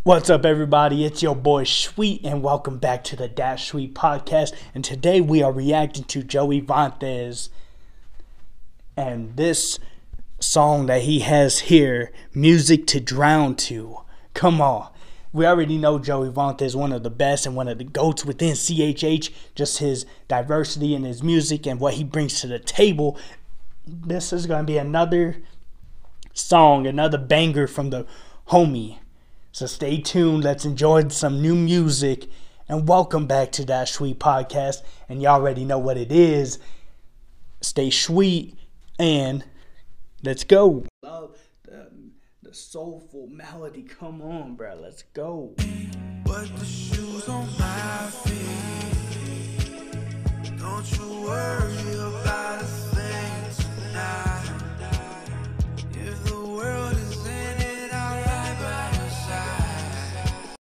What's up, everybody? It's your boy Sweet, and welcome back to the Dash Sweet podcast. And today we are reacting to Joey Vantes and this song that he has here, Music to Drown To. Come on. We already know Joey Vantes, one of the best and one of the GOATs within CHH. Just his diversity in his music and what he brings to the table. This is going to be another song, another banger from the homie. So stay tuned, let's enjoy some new music, and welcome back to That Sweet Podcast. And y'all already know what it is. Stay sweet, and let's go. Love the soulful melody. Come on, bro, let's go. But the shoes on my feet, don't you worry about a thing tonight. If the world is in it, I'll ride by your side.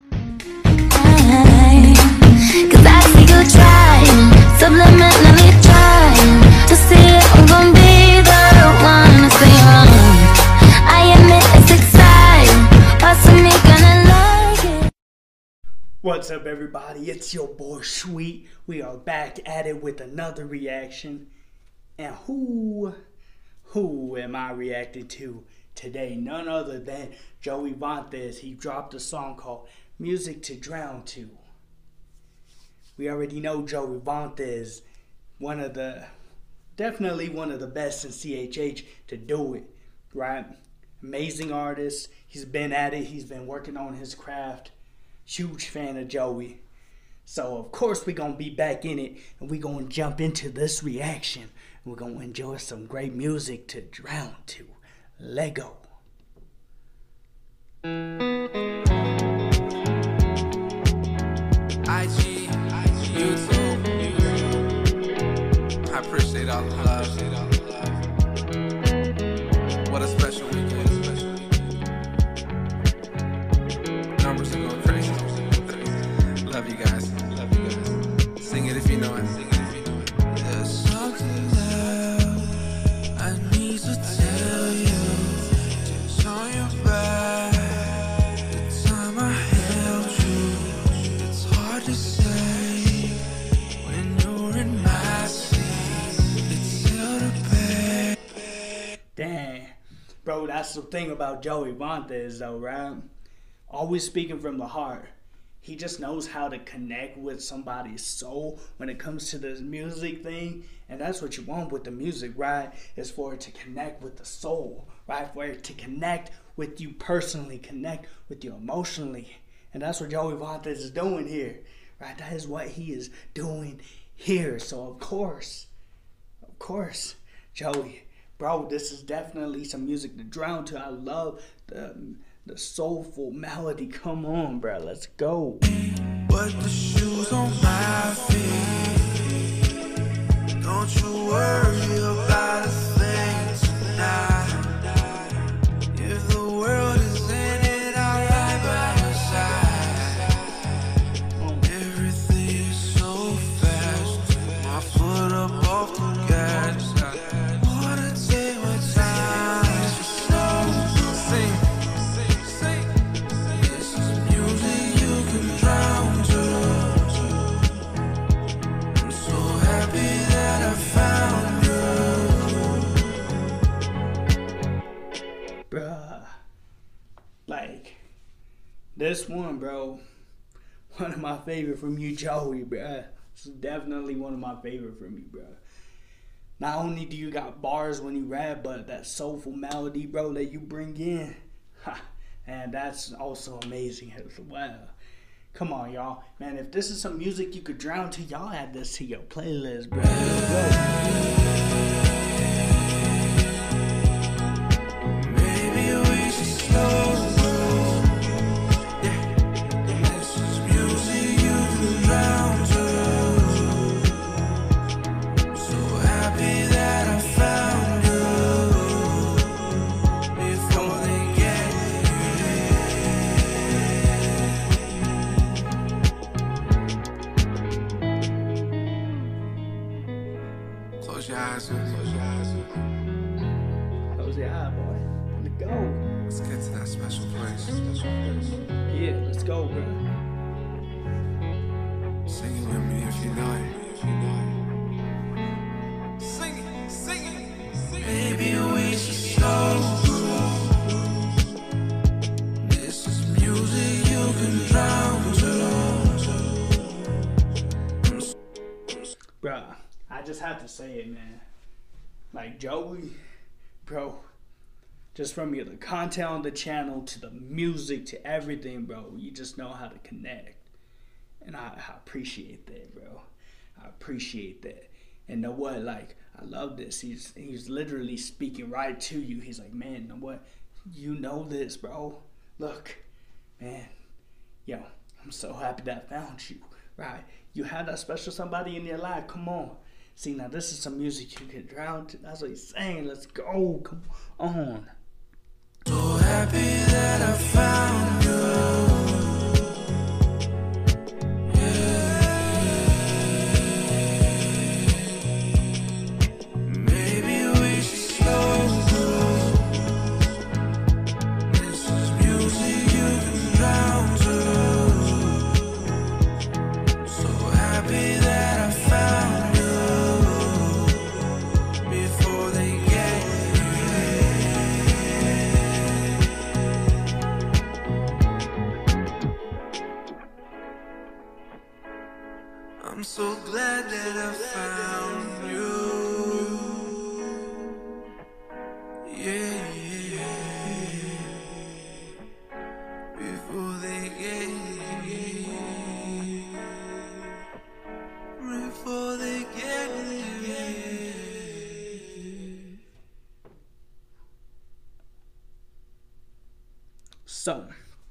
Cause I see you trying, subliminally trying to see if I'm gonna be the one to say wrong. I admit it's exciting, what's me gonna like it? What's up, everybody? It's your boy Sweet. We are back at it with another reaction. And who am I reacting to today? None other than Joey Vantes. He dropped a song called Music to Drown To. We already know Joey Vantes, definitely one of the best in CHH to do it, right? Amazing artist. He's been at it. He's been working on his craft. Huge fan of Joey. So, of course, we're going to be back in it, and we're going to jump into this reaction. We're going to enjoy some great music to drown to. Lego. IG, YouTube, I appreciate all the love. What a special weekend. Numbers are going crazy. Love you guys. Sing it if you know it. There's something that I need to tell you. It's on your back. The time I held you, it's hard to say when you're in my seat. It's still the pain. Dang. Bro, that's the thing about Joey Vantes, though, right? Always speaking from the heart. He just knows how to connect with somebody's soul when it comes to this music thing. And that's what you want with the music, right? Is for it to connect with the soul, right? For it to connect with you personally, connect with you emotionally. And that's what Joey Vantes is doing here, right? That is what he is doing here. So, of course, Joey, bro, this is definitely some music to drown to. I love the soulful melody. Come on, bro, let's go. But the shoes on my feet, don't you worry about a thing tonight. If the world is in it, I'll ride by your side. Everything is so fast, my foot up off the gas. Wanna take my time, so sing. This is music you can drown to. I'm so happy that I found you. Bruh, like, this one, bro, one of my favorite from you, Joey, bruh. This is definitely one of my favorite from you, bruh. Not only do you got bars when you rap, but that soulful melody, bro, that you bring in, and that's also amazing as well. Come on, y'all. Man, if this is some music you could drown to, y'all add this to your playlist, bro. Let's go. Maybe we should slow down. Yeah, this is music you can drown to. I'm so happy that I found you before they get you. Close your eyes. Close your eye, boy. Let's go. Let's get to that special place. Yeah. go, bro. Sing it with me if you know it. Sing it, sing it, sing it. Maybe we should slow. This is music you can drown to. Bruh, I just have to say it, man. Like, Joey, bro, just from the content on the channel to the music to everything, bro, you just know how to connect. And I appreciate that, bro. I appreciate that. And know what? Like, I love this. He's literally speaking right to you. He's like, man, know what? You know this, bro. Look, man, yo, I'm so happy that I found you, right? You had that special somebody in your life. Come on. See, now this is some music you can drown to. That's what he's saying. Let's go. Come on. So happy that I found you. I'm so glad that I found you. Yeah, before they get here. Before they get here. So,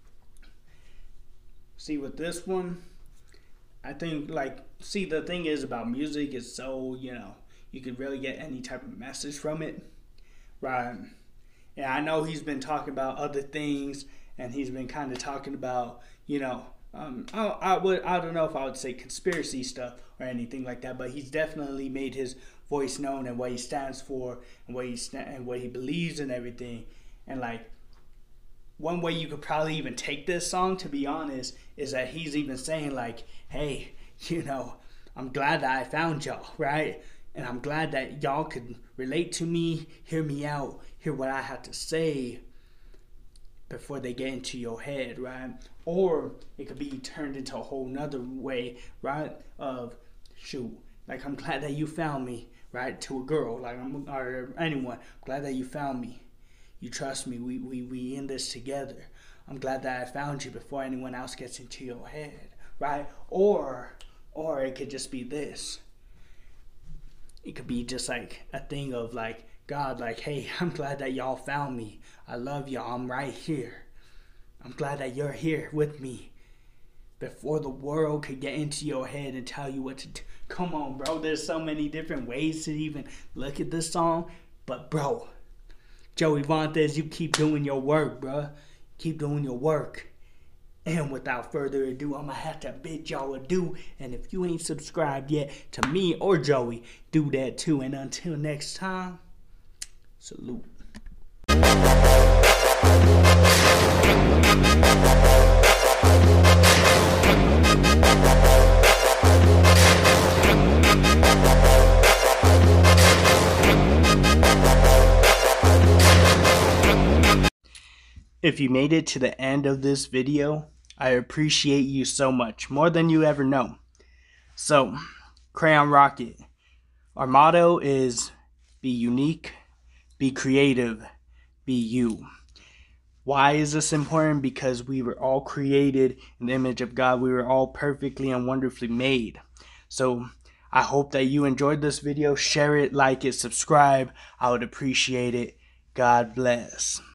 see with this one, I think, like, see, the thing is about music is so, you know, you can really get any type of message from it, right? And I know he's been talking about other things, and he's been kind of talking about, you know, I don't know if I would say conspiracy stuff or anything like that, but he's definitely made his voice known and what he stands for and what he believes and everything. And like, one way you could probably even take this song, to be honest, is that he's even saying like, hey, you know, I'm glad that I found y'all, right? And I'm glad that y'all could relate to me, hear me out, hear what I have to say before they get into your head, right? Or it could be turned into a whole nother way, right? Of, shoot, like, I'm glad that you found me, right? To a girl, like, or anyone, I'm glad that you found me. You trust me, we in this together. I'm glad that I found you before anyone else gets into your head, right? Or it could just be this. It could be just like a thing of like, God, like, hey, I'm glad that y'all found me. I love y'all, I'm right here. I'm glad that you're here with me. Before the world could get into your head and tell you what to do. Come on, bro, there's so many different ways to even look at this song. But bro, Joey Vantes, you keep doing your work, bruh. Keep doing your work. And without further ado, I'm going to have to bid y'all adieu. And if you ain't subscribed yet to me or Joey, do that too. And until next time, salute. If you made it to the end of this video, I appreciate you so much, more than you ever know. So, Crayon Rocket, our motto is be unique, be creative, be you. Why is this important? Because we were all created in the image of God. We were all perfectly and wonderfully made. So, I hope that you enjoyed this video. Share it, like it, subscribe. I would appreciate it. God bless.